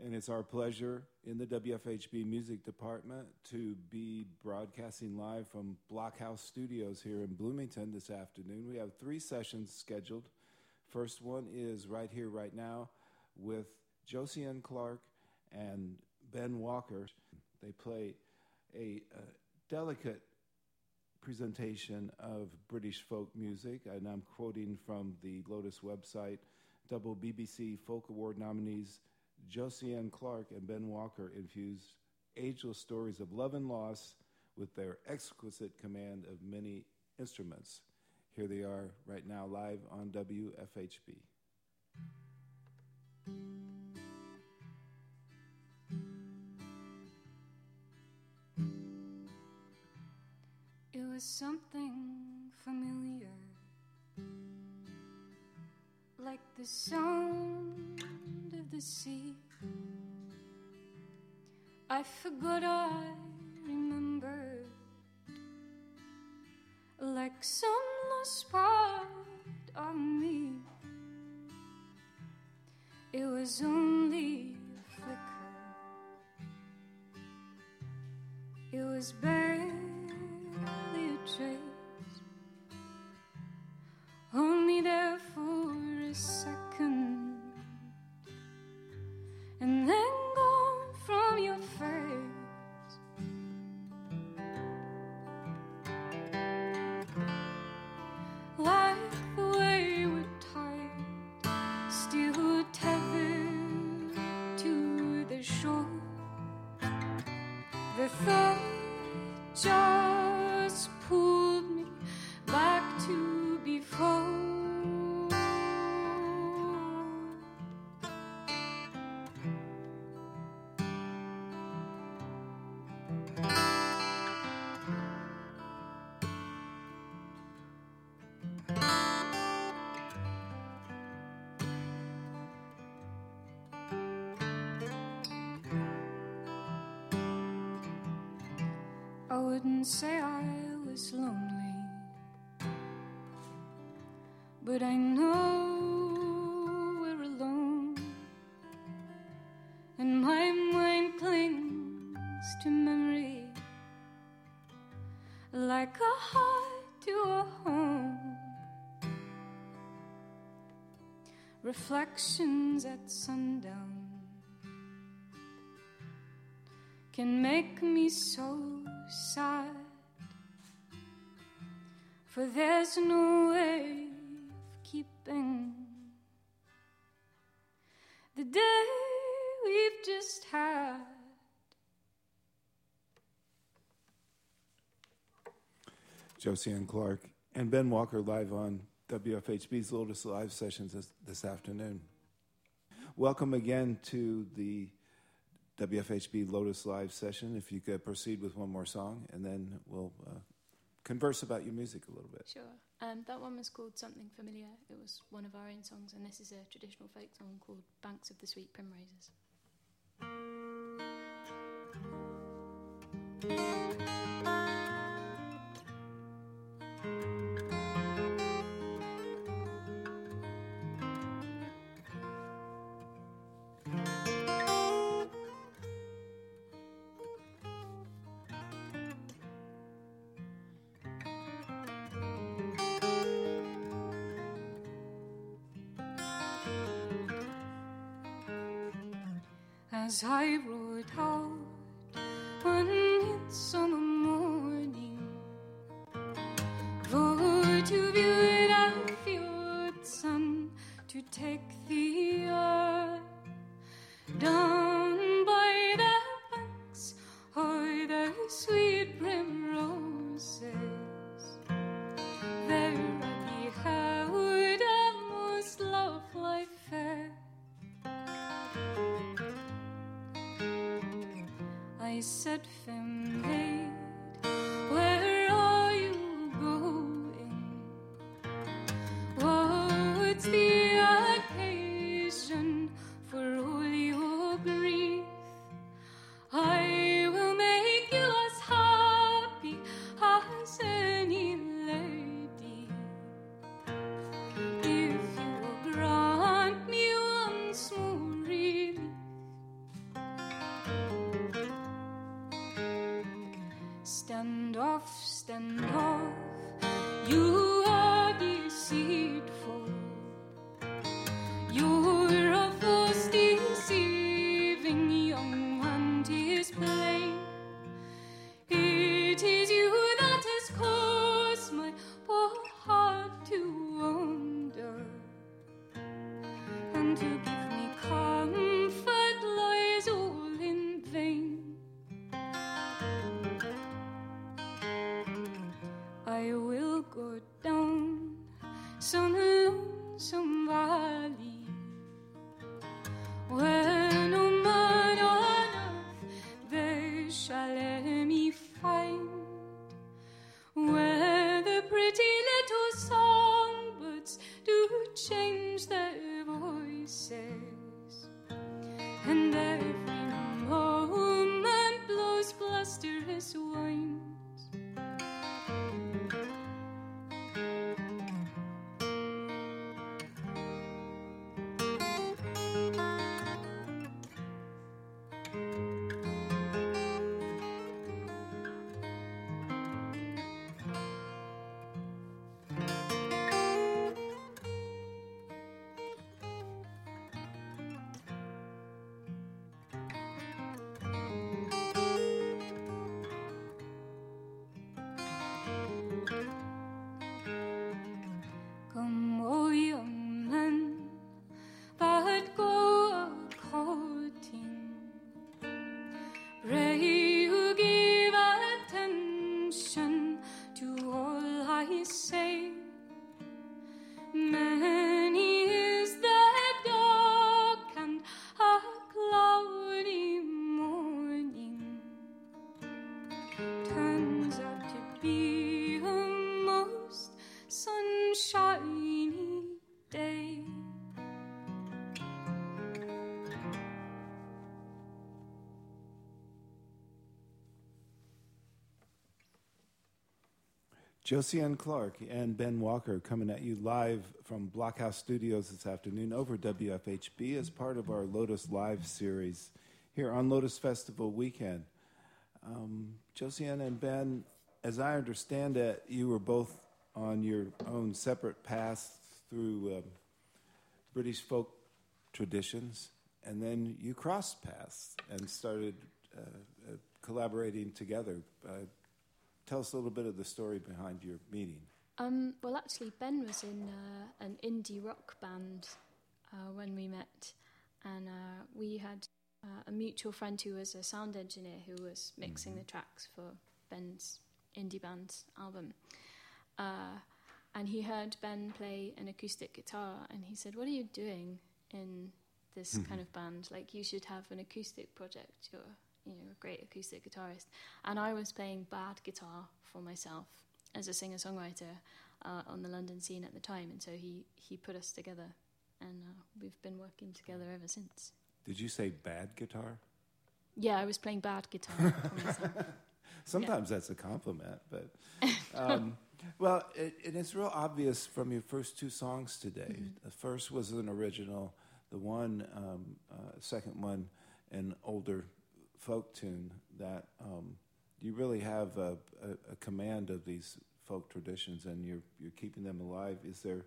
And it's our pleasure in the WFHB Music Department to be broadcasting live from Blockhouse Studios here in Bloomington this afternoon. We have 3 sessions scheduled. First one is right here, right now, with Josiane Clarke and Ben Walker. They play a delicate presentation of British folk music, and I'm quoting from the Lotus website. Double BBC Folk Award nominees Josiane Clarke and Ben Walker infused ageless stories of love and loss with their exquisite command of many instruments. Here they are right now live on WFHB. It was something familiar, like the sound of the sea. I forgot I remembered, like some lost part of me. It was only a flicker. It was barely a trace, only there for a second, and then gone from your face. Like the wayward tide, still tethered to the shore. The thought just pulled me back to before. I wouldn't say I was lonely, but I know we're alone, and my mind clings to memory like a heart to a home. Reflections at sundown can make me so sad, for there's no way of keeping the day we've just had. Josiane Clarke and Ben Walker live on WFHB's Lotus Live sessions this afternoon. Welcome again to the WFHB Lotus Live session. If you could proceed with one more song, and then we'll converse about your music a little bit. Sure. That one was called Something Familiar. It was one of our own songs, and this is a traditional folk song called Banks of the Sweet Primroses. As I rode out one midsummer morning for to view that field sun, to take the earth down by the banks of the sweet primroses, there I beheld a most lovely fair. I said, "Fair maid, where are you going? What's the occasion for all your grief? I will make you as happy as any lady, if you will grant me once more relief." stand off, stand off. You are deceitful. You're a false deceiving young one, 'tis plain. It is you that has caused my poor heart to wander, and to give me comfort lies all in vain. I will go down some lonesome valley where no man on earth there shall me find, where the pretty little songbirds do change their voices, and every moment blows blusterous winds. Come, O young men that go a-courting, pray you give attention to all I say. Many is the dark and a cloudy morning, turns out to be a most sunshiny day. Josiane Clarke and Ben Walker coming at you live from Blockhouse Studios this afternoon over WFHB as part of our Lotus Live series here on Lotus Festival weekend. Josiane and Ben, as I understand it, you were both on your own separate paths through British folk traditions, and then you crossed paths and started collaborating together. Tell us a little bit of the story behind your meeting. Well, actually, Ben was in an indie rock band when we met, and we had a mutual friend who was a sound engineer who was mixing the tracks for Ben's indie band's album. And he heard Ben play an acoustic guitar, and he said, "What are you doing in this kind of band? Like, you should have an acoustic project. You're a great acoustic guitarist." And I was playing bad guitar for myself as a singer-songwriter on the London scene at the time, and so he put us together, and we've been working together ever since. Did you say bad guitar? Yeah, I was playing bad guitar for myself. Sometimes that's a compliment, but well, it's real obvious from your first two songs today. The first was an original, the second one, an older folk tune that you really have a command of these folk traditions, and you're keeping them alive. Is there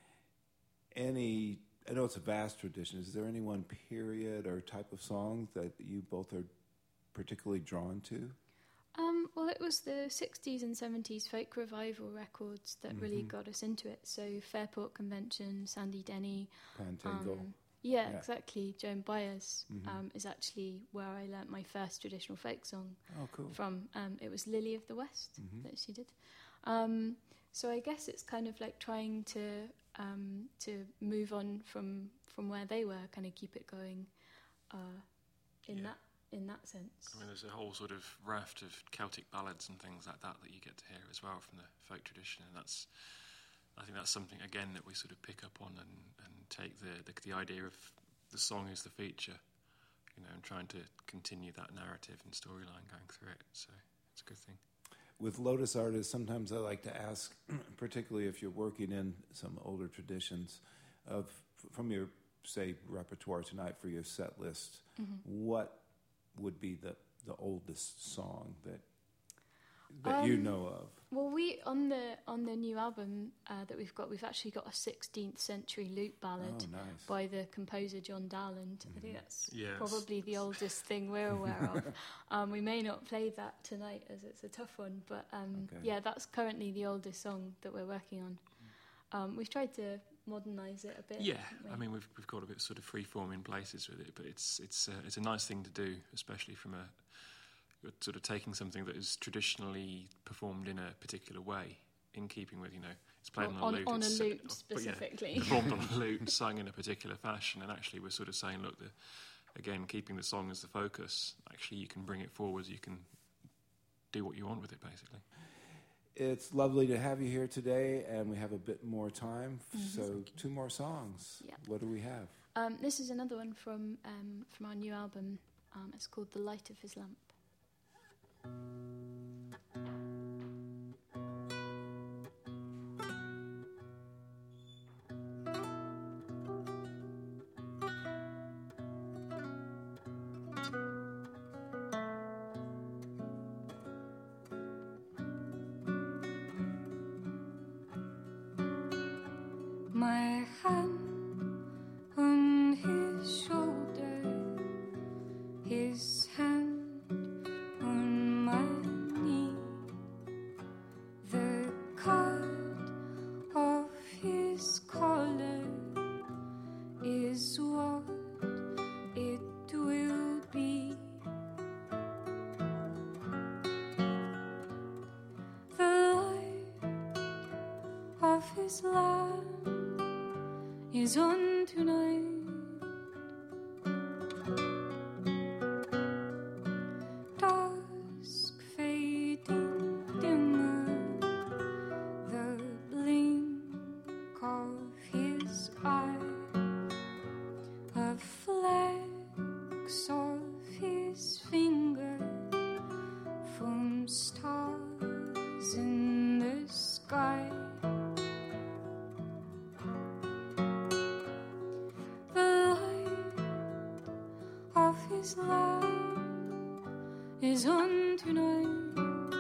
any? I know it's a vast tradition. Is there any one period or type of song that you both are particularly drawn to? Well, it was the 60s and 70s folk revival records that really got us into it. So Fairport Convention, Sandy Denny. Pantangle. Yeah, exactly. Joan Baez is actually where I learnt my first traditional folk song from. It was Lily of the West that she did. So I guess it's kind of like trying to move on from where they were, kind of keep it going in that sense. I mean, there's a whole sort of raft of Celtic ballads and things like that you get to hear as well from the folk tradition, and I think that's something again that we sort of pick up on and take the idea of the song as the feature, and trying to continue that narrative and storyline going through it. So it's a good thing. With Lotus artists, sometimes I like to ask, particularly if you're working in some older traditions, from your, say, repertoire tonight for your set list, what would be the oldest song that that you know of? Well, we on the new album that we've actually got a 16th century lute ballad by the composer John Dowland. I think that's probably the oldest thing we're aware of. We may not play that tonight as it's a tough one, but that's currently the oldest song that we're working on. We've tried to modernise it a bit. Yeah, I mean we've got a bit sort of free form in places with it, but it's a nice thing to do, especially from you're sort of taking something that is traditionally performed in a particular way, in keeping with, it's played on a lute. On a lute, specifically. Performed on a lute and sung in a particular fashion. And actually we're sort of saying, look, again, keeping the song as the focus, actually you can bring it forward, you can do what you want with it, basically. It's lovely to have you here today, and we have a bit more time, so 2 more songs. Yep. What do we have? This is another one from our new album. It's called The Light of His Lamp. My hand on his shoulder, his hand on my knee, the cut of his collar is what it will be. The light of his lamp is on tonight. Dusk fading dimmer, the blink of his eye, a flex of his finger from stars in the sky. His love is on tonight.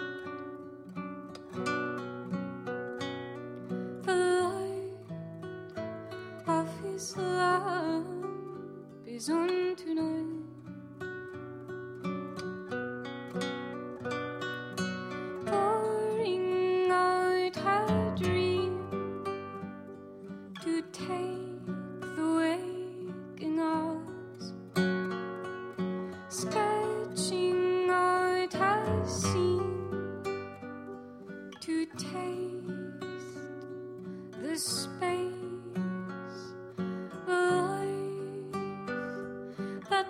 The light of his love is on tonight. Pouring out her dream to take the waking hours. Sketching out a scene to taste the space, the life that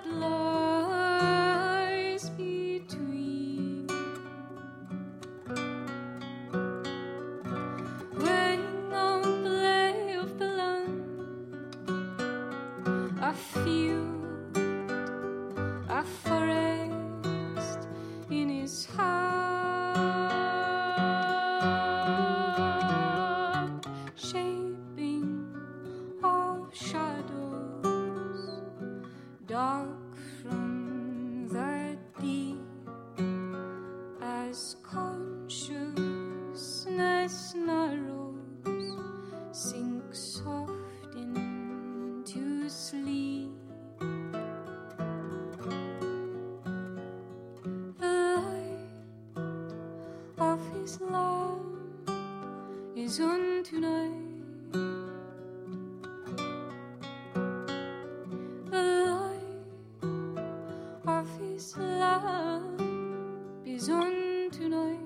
lies between. Weighing on the lay of the land, I feel a forest in his heart, shaping of shadows, dark from the deep, as consciousness narrows, sinks soft into sleep. His love is on tonight. The light of his love is on tonight.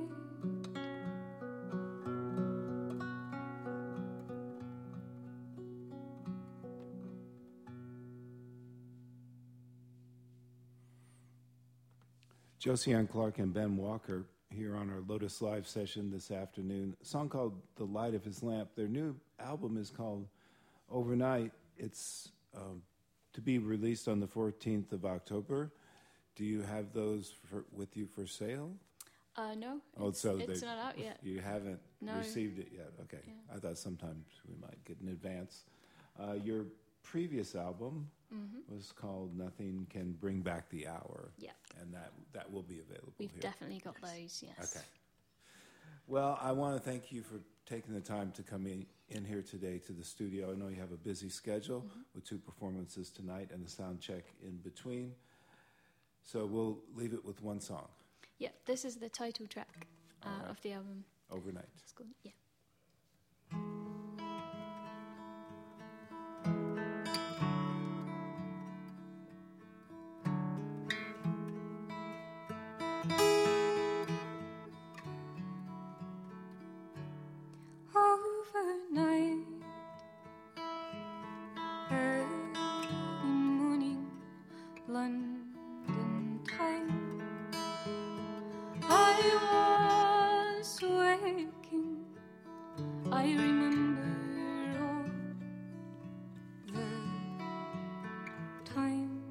Josie-Ann Clark and Ben Walker here on our Lotus Live session this afternoon. A song called The Light of His Lamp. Their new album is called Overnight. It's to be released on the 14th of October. Do you have those with you for sale? No, it's not out yet. You haven't received it yet? Okay. Yeah. I thought sometimes we might get in advance. Your previous album was called Nothing Can Bring Back the Hour. Yeah. And that will be available We've here. definitely got those, yes. Okay. Well, I want to thank you for taking the time to come in here today to the studio. I know you have a busy schedule with 2 performances tonight and a sound check in between. So we'll leave it with one song. Yeah, this is the title track All right. of the album. Overnight. It's called, yeah. Overnight, early morning, London time. I was waking. I remember all the time.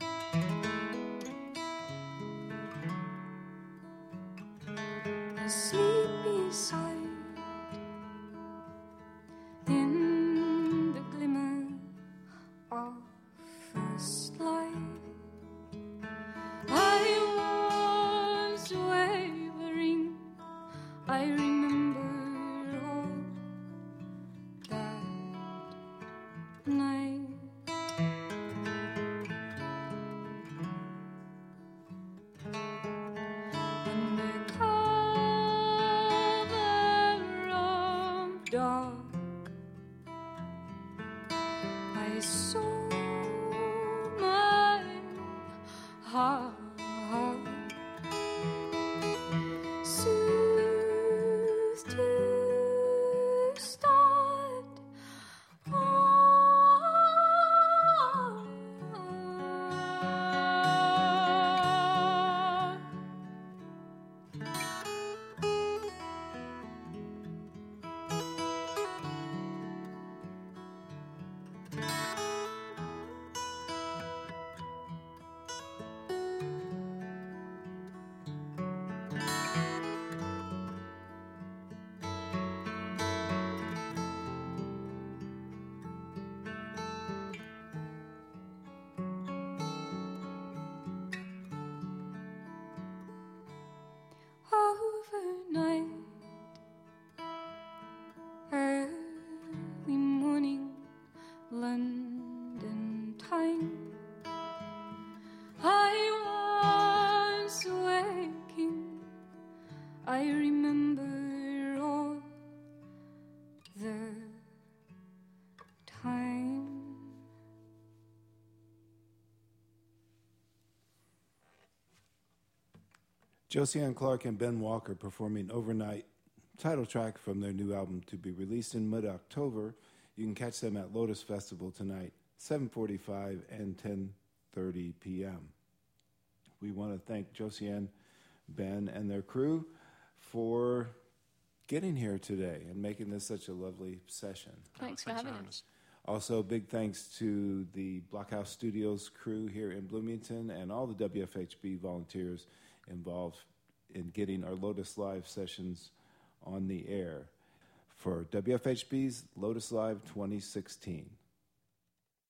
A sleepy sight. In the glimmer of first light, I was wavering. I remember all that night. Under cover of dark, I saw my heart soothed to start. Overnight, early morning, London time. I was waking. I remember all the time. Josiane Clarke and Ben Walker performing Overnight, title track from their new album to be released in mid-October. You can catch them at Lotus Festival tonight, 7:45 and 10:30 p.m. We want to thank Josiane, Ben, and their crew for getting here today and making this such a lovely session. Thanks for having us. Also, big thanks to the Blockhouse Studios crew here in Bloomington and all the WFHB volunteers involved in getting our Lotus Live sessions on the air for WFHB's Lotus Live 2016.